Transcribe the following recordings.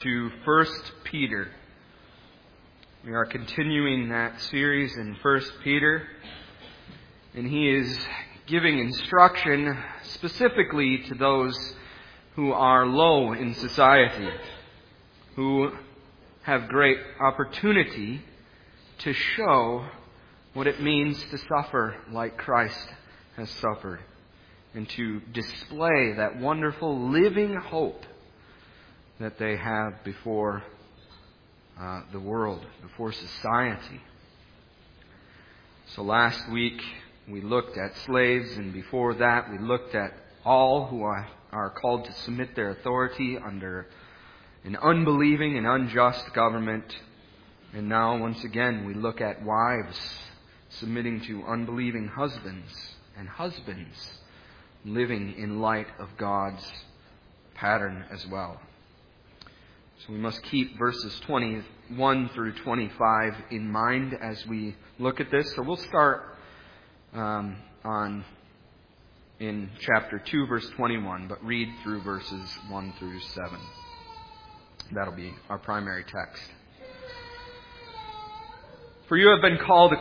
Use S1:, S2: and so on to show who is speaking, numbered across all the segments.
S1: To 1 Peter. We are continuing that series in 1 Peter, and he is giving instruction specifically to those who are low in society, who have great opportunity to show what it means to suffer like Christ has suffered, and to display that wonderful living hope that they have before the world, before society. So last week we looked at slaves, and before that we looked at all who are called to submit their authority under an unbelieving and unjust government. And now once again we look at wives submitting to unbelieving husbands, and husbands living in light of God's pattern as well. So we must keep verses 21 through 25 in mind as we look at this. So we'll start in chapter 2, verse 21, but read through verses 1 through 7. That'll be our primary text. For you have been called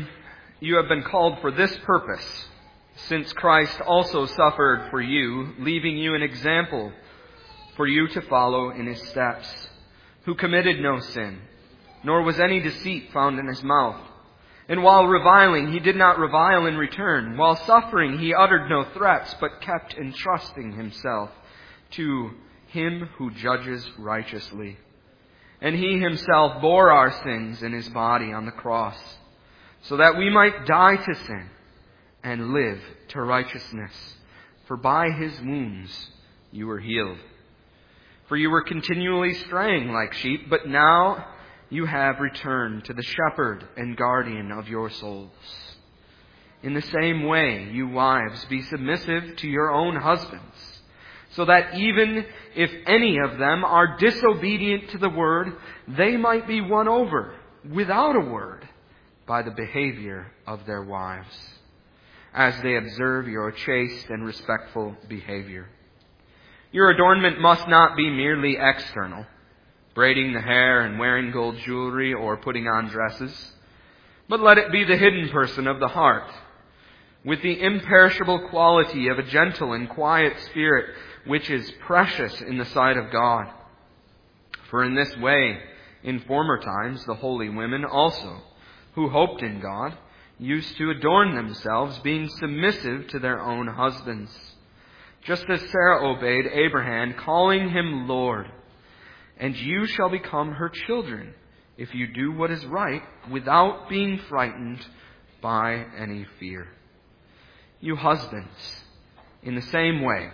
S1: for this purpose, since Christ also suffered for you, leaving you an example for you to follow in His steps, who committed no sin, nor was any deceit found in His mouth. And while reviling, He did not revile in return. While suffering, He uttered no threats, but kept entrusting Himself to Him who judges righteously. And He Himself bore our sins in His body on the cross, so that we might die to sin and live to righteousness. For by His wounds you were healed. For you were continually straying like sheep, but now you have returned to the shepherd and guardian of your souls. In the same way, you wives, be submissive to your own husbands, so that even if any of them are disobedient to the word, they might be won over without a word by the behavior of their wives, as they observe your chaste and respectful behavior. Your adornment must not be merely external, braiding the hair and wearing gold jewelry or putting on dresses, but let it be the hidden person of the heart, with the imperishable quality of a gentle and quiet spirit, which is precious in the sight of God. For in this way, in former times, the holy women also, who hoped in God, used to adorn themselves, being submissive to their own husbands, just as Sarah obeyed Abraham, calling him Lord. And you shall become her children if you do what is right, without being frightened by any fear. You husbands, in the same way,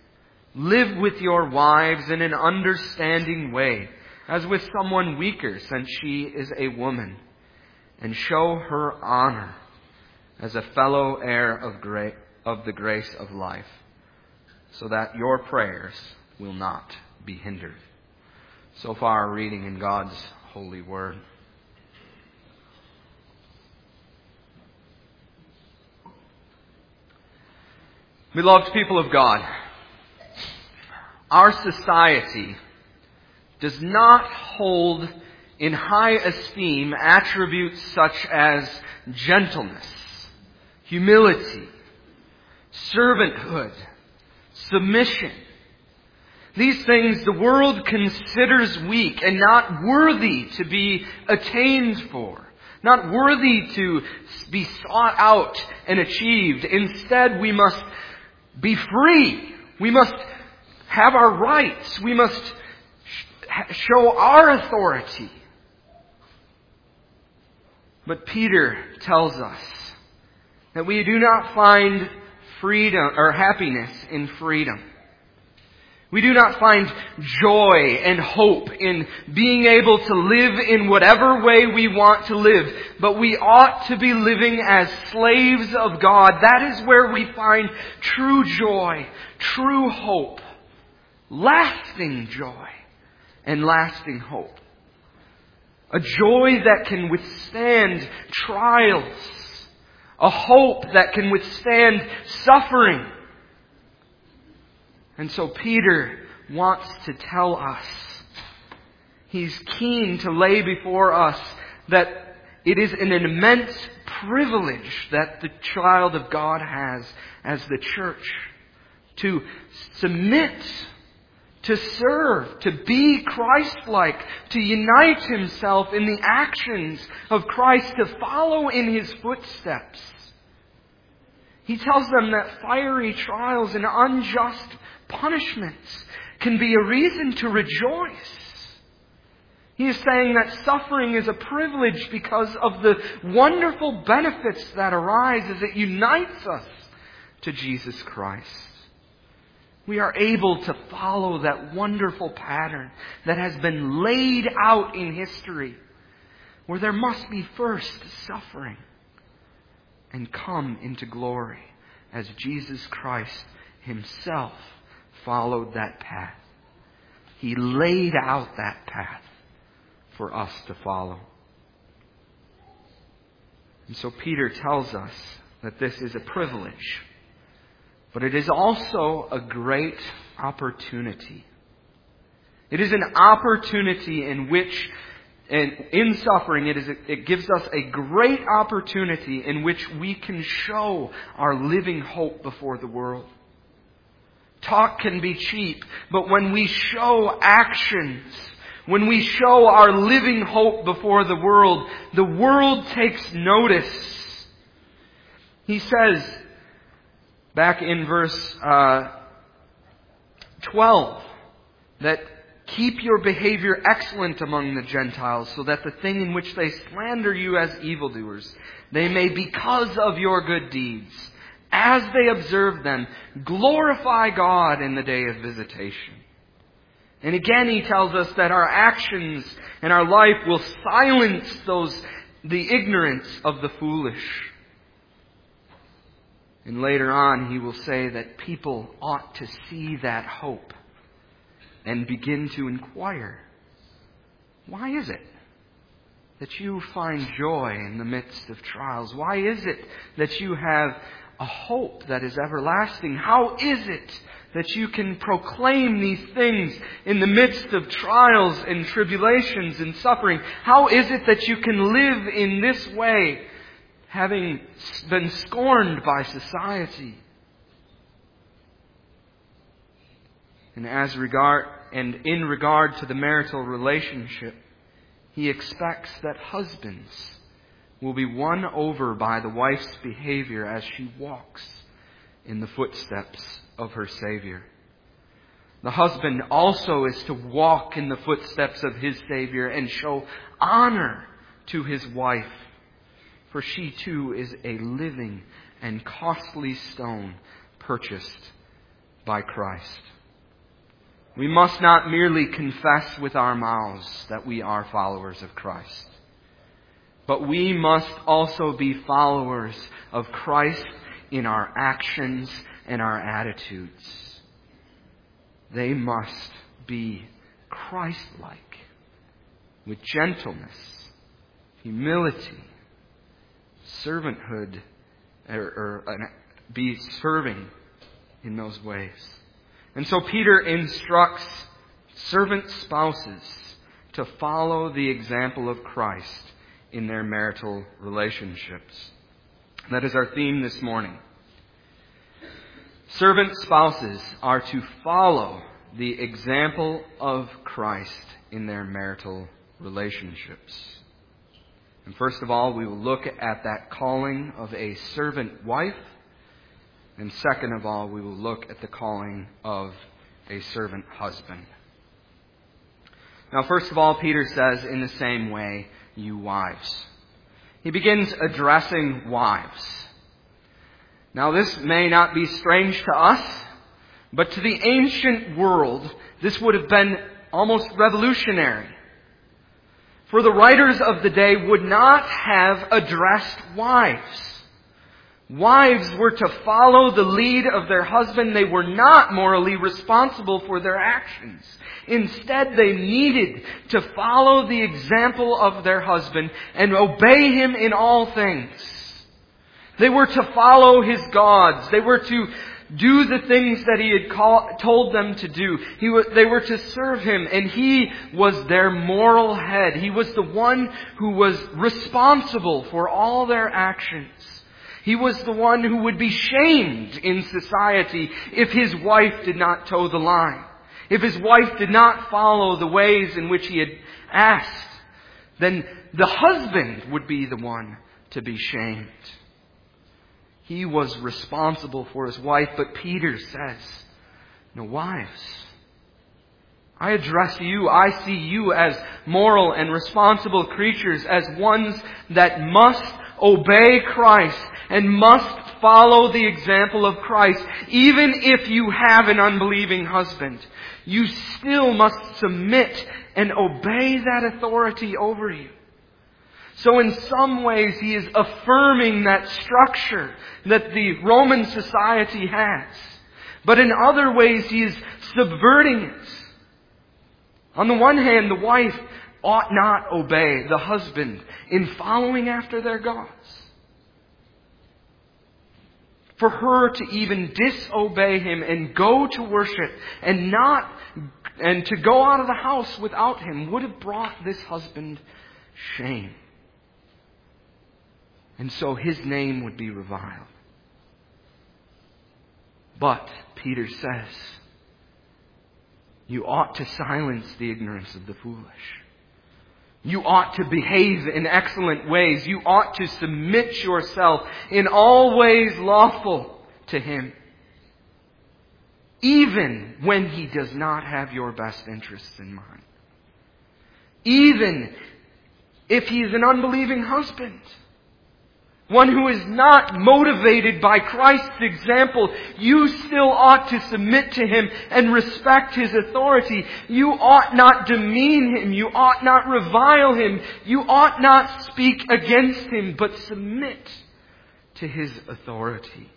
S1: live with your wives in an understanding way, as with someone weaker, since she is a woman, and show her honor as a fellow heir of the grace of life, so that your prayers will not be hindered. So far, reading in God's holy word. Beloved people of God, our society does not hold in high esteem attributes such as gentleness, humility, servanthood, submission. These things the world considers weak and not worthy to be attained for, not worthy to be sought out and achieved. Instead, we must be free. We must have our rights. We must show our authority. But Peter tells us that we do not find freedom or happiness in freedom. We do not find joy and hope in being able to live in whatever way we want to live, but we ought to be living as slaves of God. That is where we find true joy, true hope, lasting joy, and lasting hope. A joy that can withstand trials, a hope that can withstand suffering. And so Peter wants to tell us He's keen to lay before us that it is an immense privilege that the child of God has as the church to submit, to serve, to be Christ-like, to unite himself in the actions of Christ, to follow in his footsteps. He tells them that fiery trials and unjust punishments can be a reason to rejoice. He is saying that suffering is a privilege because of the wonderful benefits that arise as it unites us to Jesus Christ. We are able to follow that wonderful pattern that has been laid out in history, where there must be first suffering and come into glory, as Jesus Christ himself followed that path. He laid out that path for us to follow. And so Peter tells us that this is a privilege, but it is also a great opportunity. It is an opportunity in which, in suffering, it gives us a great opportunity in which we can show our living hope before the world. Talk can be cheap, but when we show actions, when we show our living hope before the world takes notice. He says, back in verse 12, that keep your behavior excellent among the Gentiles, so that the thing in which they slander you as evildoers, they may, because of your good deeds, as they observe them, glorify God in the day of visitation. And again he tells us that our actions and our life will silence the ignorance of the foolish. And later on he will say that people ought to see that hope and begin to inquire, why is it that you find joy in the midst of trials? Why is it that you have a hope that is everlasting? How is it that you can proclaim these things in the midst of trials and tribulations and suffering? How is it that you can live in this way, having been scorned by society? And in regard to the marital relationship, he expects that husbands will be won over by the wife's behavior as she walks in the footsteps of her Savior. The husband also is to walk in the footsteps of his Savior and show honor to his wife, for she too is a living and costly stone purchased by Christ. We must not merely confess with our mouths that we are followers of Christ, but we must also be followers of Christ in our actions and our attitudes. They must be Christ-like, with gentleness, humility, servanthood, or be serving in those ways. And so Peter instructs servant spouses to follow the example of Christ in their marital relationships. That is our theme this morning. Servant spouses are to follow the example of Christ in their marital relationships. And first of all, we will look at that calling of a servant wife. And second of all, we will look at the calling of a servant husband. Now, first of all, Peter says, in the same way, you wives. He begins addressing wives. Now, this may not be strange to us, but to the ancient world, this would have been almost revolutionary. For the writers of the day would not have addressed wives. Wives were to follow the lead of their husband. They were not morally responsible for their actions. Instead, they needed to follow the example of their husband and obey him in all things. They were to follow his gods. They were to do the things that He had told them to do. They were to serve Him, and He was their moral head. He was the one who was responsible for all their actions. He was the one who would be shamed in society if his wife did not toe the line. If his wife did not follow the ways in which he had asked, then the husband would be the one to be shamed. He was responsible for his wife, but Peter says, "No, wives, I address you, I see you as moral and responsible creatures, as ones that must obey Christ and must follow the example of Christ. Even if you have an unbelieving husband, you still must submit and obey that authority over you." So in some ways, he is affirming that structure that the Roman society has. But in other ways, he is subverting it. On the one hand, the wife ought not obey the husband in following after their gods. For her to even disobey him and go to worship and to go out of the house without him would have brought this husband shame. And so his name would be reviled. But, Peter says, you ought to silence the ignorance of the foolish. You ought to behave in excellent ways. You ought to submit yourself in all ways lawful to him, even when he does not have your best interests in mind. Even if he is an unbelieving husband, one who is not motivated by Christ's example, you still ought to submit to him and respect his authority. You ought not demean him. You ought not revile him. You ought not speak against him, but submit to his authority.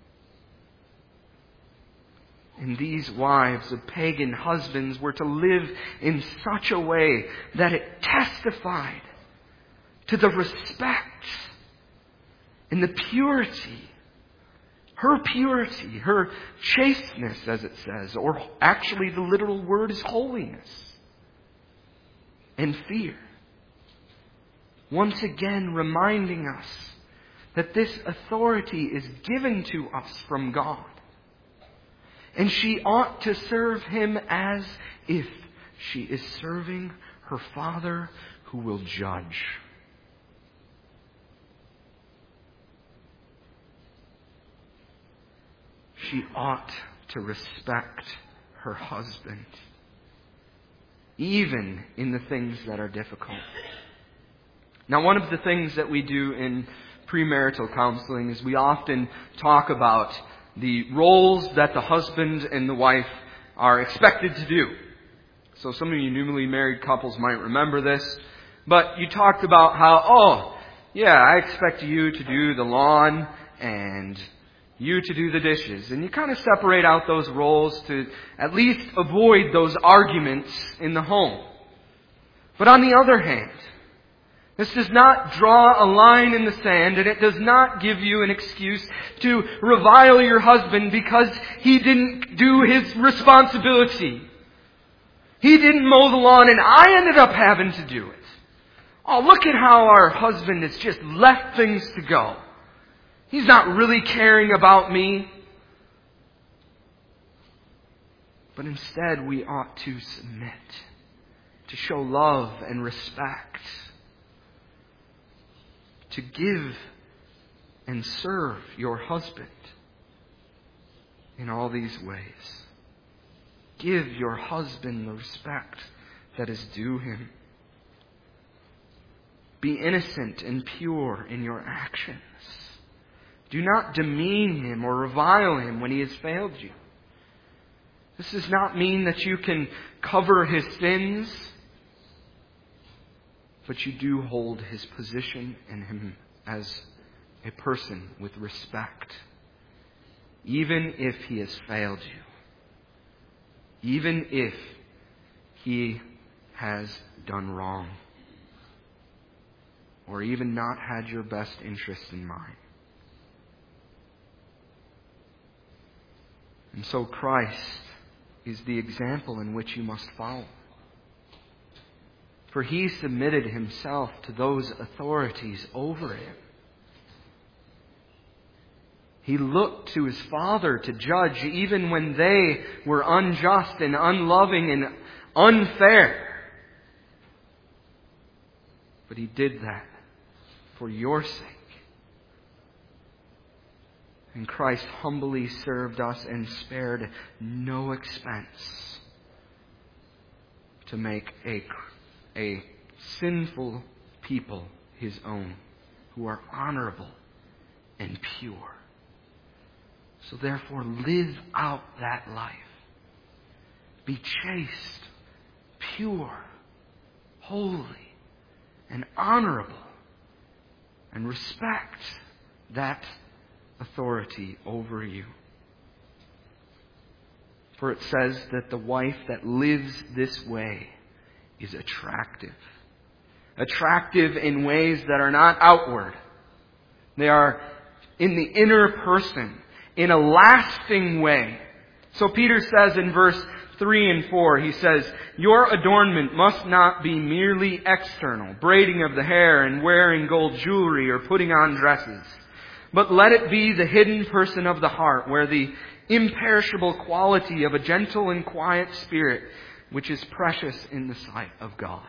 S1: And these wives of pagan husbands were to live in such a way that it testified to the respect and the purity, her chasteness, as it says, or actually the literal word is holiness and fear. Once again reminding us that this authority is given to us from God. And she ought to serve him as if she is serving her Father who will judge. She ought to respect her husband, even in the things that are difficult. Now, one of the things that we do in premarital counseling is we often talk about the roles that the husband and the wife are expected to do. So some of you newly married couples might remember this, but you talked about how, I expect you to do the lawn and you to do the dishes. And you kind of separate out those roles to at least avoid those arguments in the home. But on the other hand, this does not draw a line in the sand, and it does not give you an excuse to revile your husband because he didn't do his responsibility. He didn't mow the lawn and I ended up having to do it. Oh, look at how our husband has just left things to go. He's not really caring about me. But instead, we ought to submit, to show love and respect, to give and serve your husband in all these ways. Give your husband the respect that is due him. Be innocent and pure in your actions. Do not demean him or revile him when he has failed you. This does not mean that you can cover his sins, but you do hold his position and him as a person with respect, even if he has failed you, even if he has done wrong, or even not had your best interest in mind. And so Christ is the example in which you must follow. For He submitted Himself to those authorities over Him. He looked to His Father to judge even when they were unjust and unloving and unfair. But He did that for your sake. And Christ humbly served us and spared no expense to make a sinful people His own, who are honorable and pure. So therefore, live out that life. Be chaste, pure, holy, and honorable, and respect that authority over you. For it says that the wife that lives this way is attractive. Attractive in ways that are not outward. They are in the inner person, in a lasting way. So Peter says in verse 3 and 4, he says, your adornment must not be merely external, braiding of the hair and wearing gold jewelry or putting on dresses. But let it be the hidden person of the heart, where the imperishable quality of a gentle and quiet spirit, which is precious in the sight of God.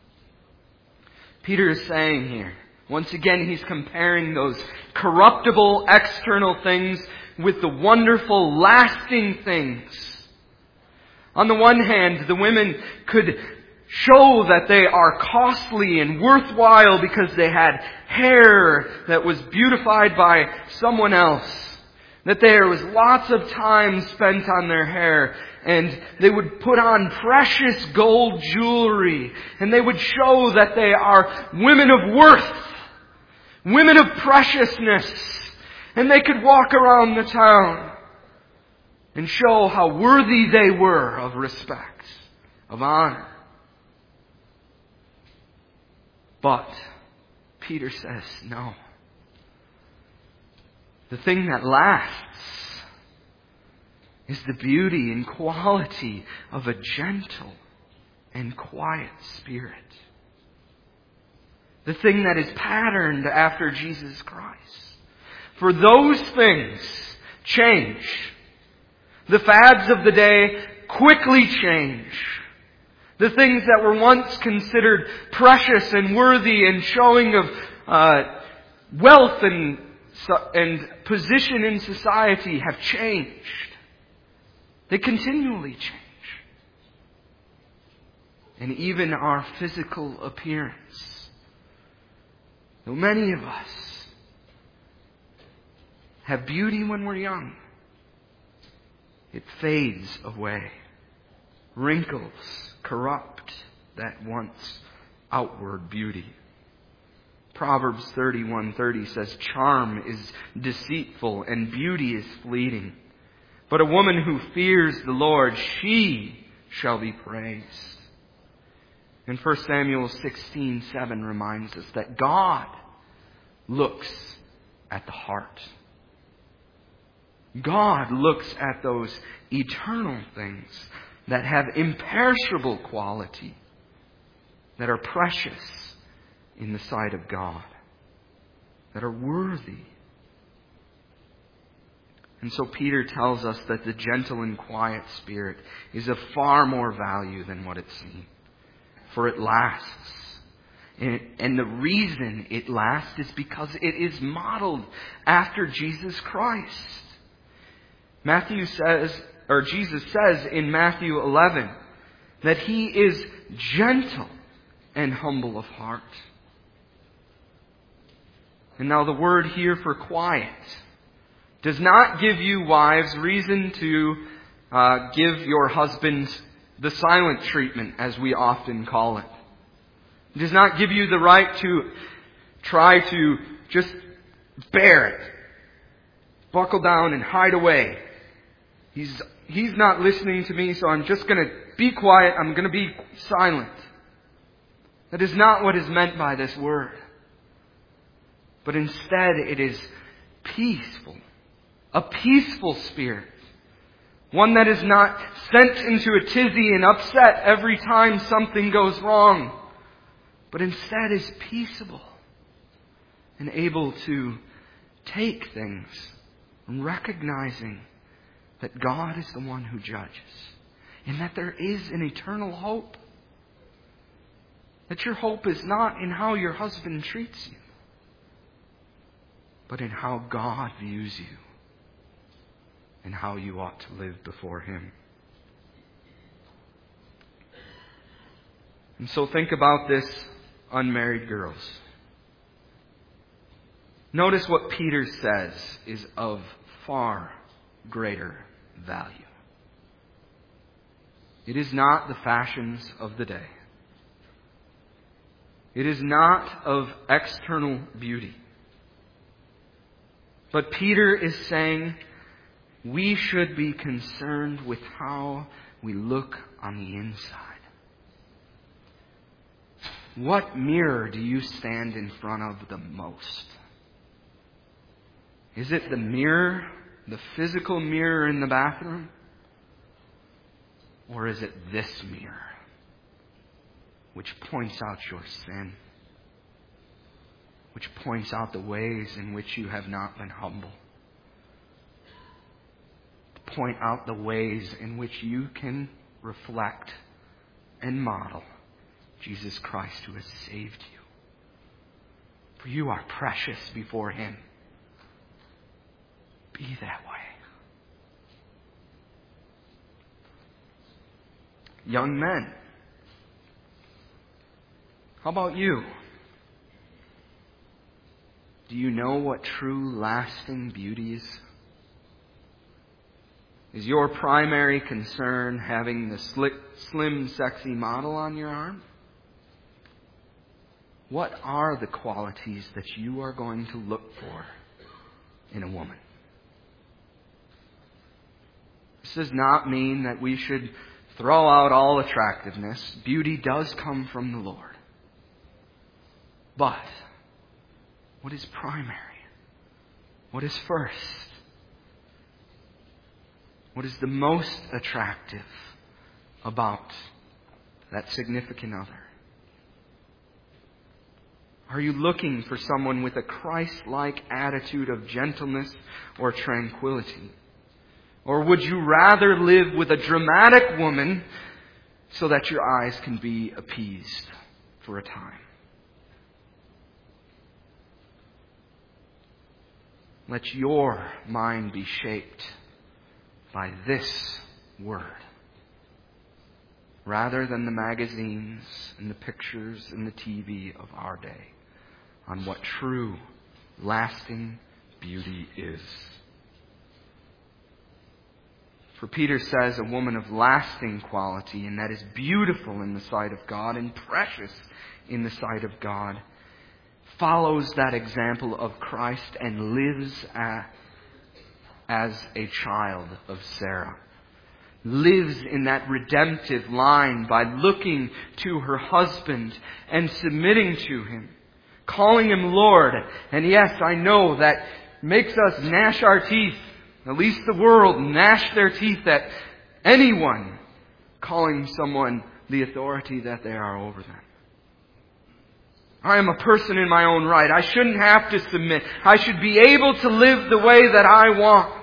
S1: Peter is saying here, once again, he's comparing those corruptible external things with the wonderful lasting things. On the one hand, the women could show that they are costly and worthwhile because they had hair that was beautified by someone else. That there was lots of time spent on their hair, and they would put on precious gold jewelry, and they would show that they are women of worth, women of preciousness, and they could walk around the town and show how worthy they were of respect, of honor. But Peter says, no. The thing that lasts is the beauty and quality of a gentle and quiet spirit. The thing that is patterned after Jesus Christ. For those things change. The fads of the day quickly change. The things that were once considered precious and worthy and showing of wealth and position in society have changed. They continually change. And even our physical appearance. Though many of us have beauty when we're young, it fades away. Wrinkles corrupt that once outward beauty. Proverbs 31:30 says, charm is deceitful and beauty is fleeting. But a woman who fears the Lord, she shall be praised. And 1 Samuel 16:7 reminds us that God looks at the heart. God looks at those eternal things that have imperishable quality, that are precious in the sight of God, that are worthy. And so Peter tells us that the gentle and quiet spirit is of far more value than what it seems, for it lasts. And the reason it lasts is because it is modeled after Jesus Christ. Jesus says in Matthew 11 that He is gentle and humble of heart. And now the word here for quiet does not give you, wives, reason to give your husbands the silent treatment, as we often call it. It does not give you the right to try to just bear it. Buckle down and hide away. He's not listening to me, so I'm just going to be quiet. I'm going to be silent. That is not what is meant by this word. But instead it is peaceful. A peaceful spirit. One that is not sent into a tizzy and upset every time something goes wrong, but instead is peaceable and able to take things and recognizing that God is the one who judges and that there is an eternal hope. That your hope is not in how your husband treats you, but in how God views you and how you ought to live before Him. And so think about this, unmarried girls. Notice what Peter says is of far greater value. It is not the fashions of the day. It is not of external beauty. But Peter is saying we should be concerned with how we look on the inside. What mirror do you stand in front of the most? Is it the mirror, the physical mirror in the bathroom? Or is it this mirror, which points out your sin, which points out the ways in which you have not been humble, point out the ways in which you can reflect and model Jesus Christ who has saved you? For you are precious before Him. Be that way. Young men, how about you? Do you know what true lasting beauty is? Is your primary concern having the slim, sexy model on your arm? What are the qualities that you are going to look for in a woman? This does not mean that we should throw out all attractiveness. Beauty does come from the Lord. But what is primary? What is first? What is the most attractive about that significant other? Are you looking for someone with a Christ-like attitude of gentleness or tranquility? Or would you rather live with a dramatic woman so that your eyes can be appeased for a time? Let your mind be shaped by this Word, rather than the magazines and the pictures and the TV of our day, on what true, lasting beauty is. For Peter says a woman of lasting quality, and that is beautiful in the sight of God and precious in the sight of God, follows that example of Christ and lives as a child of Sarah. Lives in that redemptive line by looking to her husband and submitting to him, calling him Lord. And yes, I know that makes us gnash our teeth. At least the world gnash their teeth at anyone calling someone the authority that they are over them. I am a person in my own right. I shouldn't have to submit. I should be able to live the way that I want.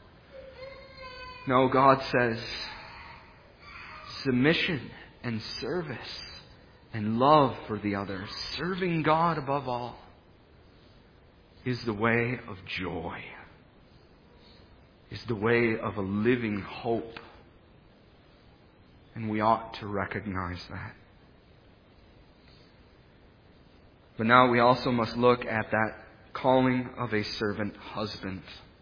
S1: No, God says submission and service and love for the others, serving God above all, is the way of joy, is the way of a living hope. And we ought to recognize that. But now we also must look at that calling of a servant husband.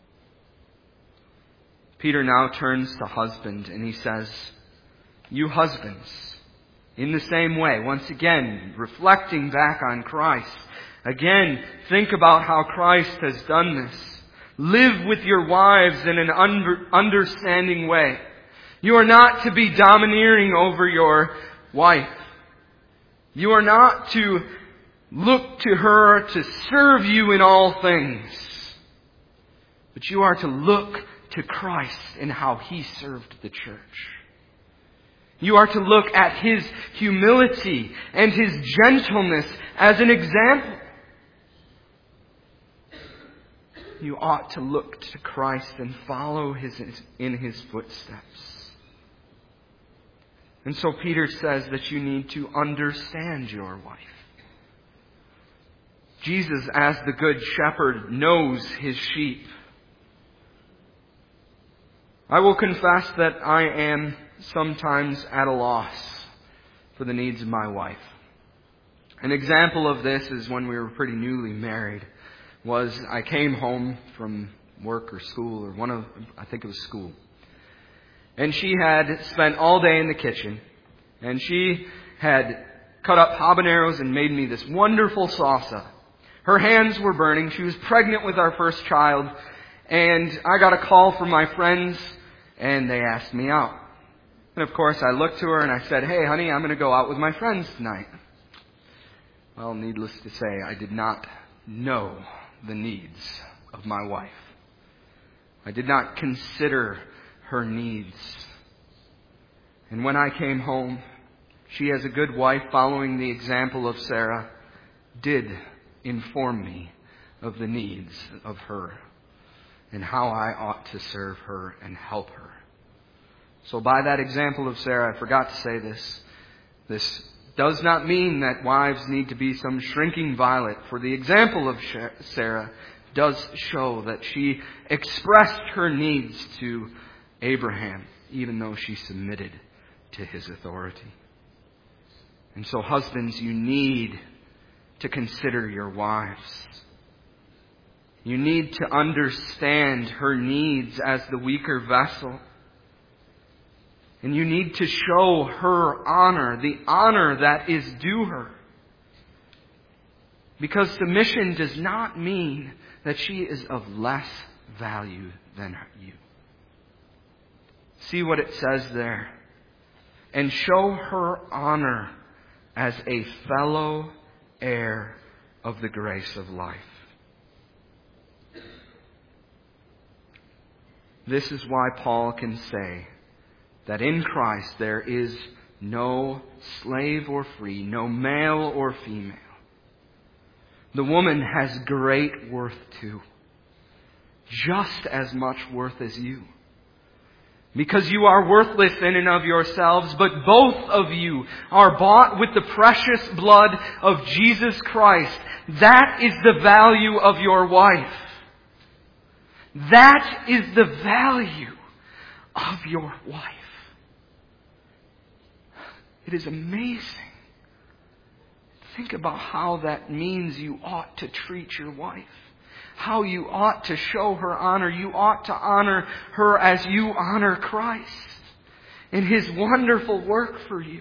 S1: Peter now turns to husband and he says, you husbands, in the same way, once again, reflecting back on Christ, again, think about how Christ has done this. Live with your wives in an understanding way. You are not to be domineering over your wife. You are not to look to her to serve you in all things. But you are to look to Christ and how He served the church. You are to look at His humility and His gentleness as an example. You ought to look to Christ and follow in His footsteps. And so Peter says that you need to understand your wife. Jesus, as the Good Shepherd, knows His sheep. I will confess that I am sometimes at a loss for the needs of my wife. An example of this is when we were pretty newly married. I came home from work or school, or I think it was school. And she had spent all day in the kitchen. And she had cut up habaneros and made me this wonderful salsa. Her hands were burning. She was pregnant with our first child. And I got a call from my friends, and they asked me out. And of course, I looked to her and I said, "Hey, honey, I'm going to go out with my friends tonight." Well, needless to say, I did not know the needs of my wife. I did not consider her needs. And when I came home, she, as a good wife, following the example of Sarah, did inform me of the needs of her and how I ought to serve her and help her. So by that example of Sarah, I forgot to say this. This does not mean that wives need to be some shrinking violet, for the example of Sarah does show that she expressed her needs to Abraham, even though she submitted to his authority. And so, husbands, you need to consider your wives. You need to understand her needs as the weaker vessel. And you need to show her honor, the honor that is due her. Because submission does not mean that she is of less value than you. See what it says there. And show her honor as a fellow heir of the grace of life. This is why Paul can say that in Christ there is no slave or free, no male or female. The woman has great worth too. Just as much worth as you. Because you are worthless in and of yourselves, but both of you are bought with the precious blood of Jesus Christ. That is the value of your wife. That is the value of your wife. It is amazing. Think about how that means you ought to treat your wife. How you ought to show her honor. You ought to honor her as you honor Christ in His wonderful work for you.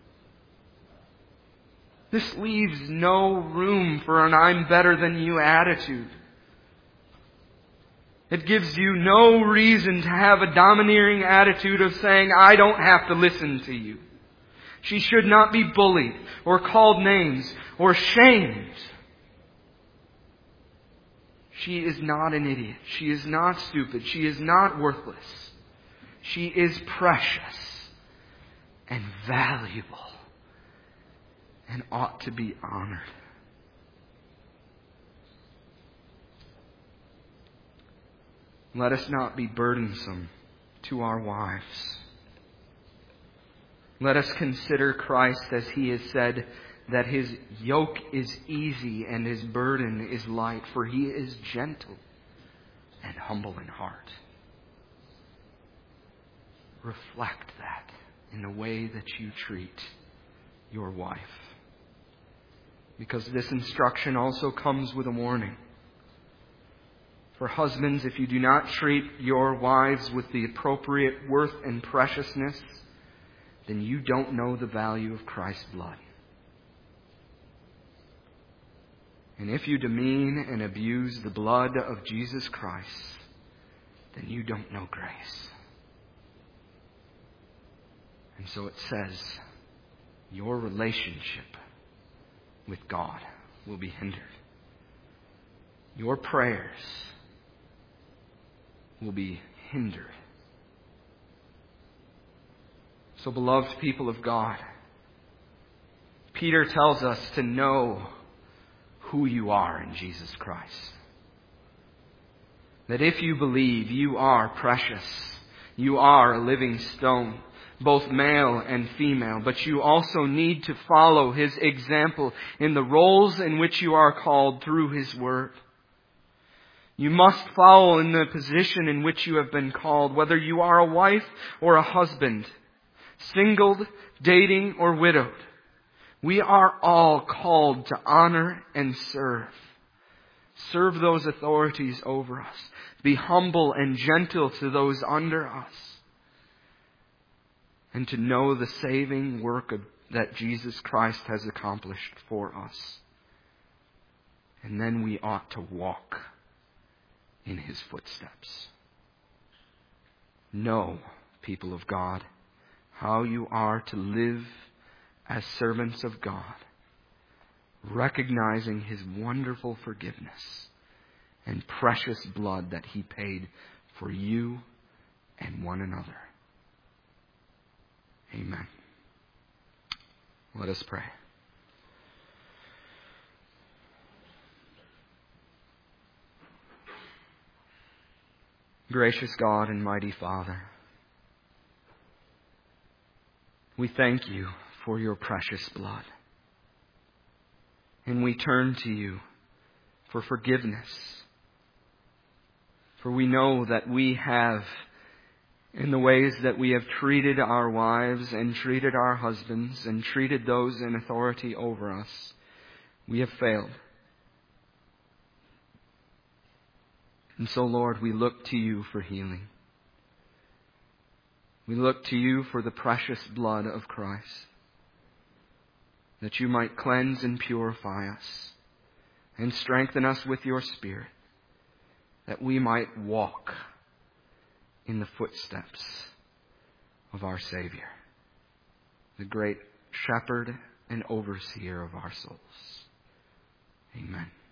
S1: This leaves no room for an I'm better than you attitude. It gives you no reason to have a domineering attitude of saying, I don't have to listen to you. She should not be bullied or called names or shamed. She is not an idiot. She is not stupid. She is not worthless. She is precious and valuable and ought to be honored. Let us not be burdensome to our wives. Let us consider Christ as He has said that His yoke is easy and His burden is light, for He is gentle and humble in heart. Reflect that in the way that you treat your wife. Because this instruction also comes with a warning. For husbands, if you do not treat your wives with the appropriate worth and preciousness, then you don't know the value of Christ's blood. And if you demean and abuse the blood of Jesus Christ, then you don't know grace. And so it says, your relationship with God will be hindered. Your prayers will be hindered. So, beloved people of God, Peter tells us to know who you are in Jesus Christ. That if you believe, you are precious. You are a living stone, both male and female. But you also need to follow His example in the roles in which you are called through His Word. You must follow in the position in which you have been called, whether you are a wife or a husband, singled, dating, or widowed. We are all called to honor and serve. Serve those authorities over us. Be humble and gentle to those under us. And to know the saving work that Jesus Christ has accomplished for us. And then we ought to walk in His footsteps. Know, people of God, how you are to live as servants of God, recognizing His wonderful forgiveness and precious blood that He paid for you and one another. Amen. Let us pray. Gracious God and mighty Father, we thank You for Your precious blood. And we turn to You for forgiveness. For we know that we have, in the ways that we have treated our wives and treated our husbands and treated those in authority over us, we have failed. And so, Lord, we look to You for healing. We look to You for the precious blood of Christ, that You might cleanse and purify us and strengthen us with Your Spirit, that we might walk in the footsteps of our Savior, the great shepherd and overseer of our souls. Amen.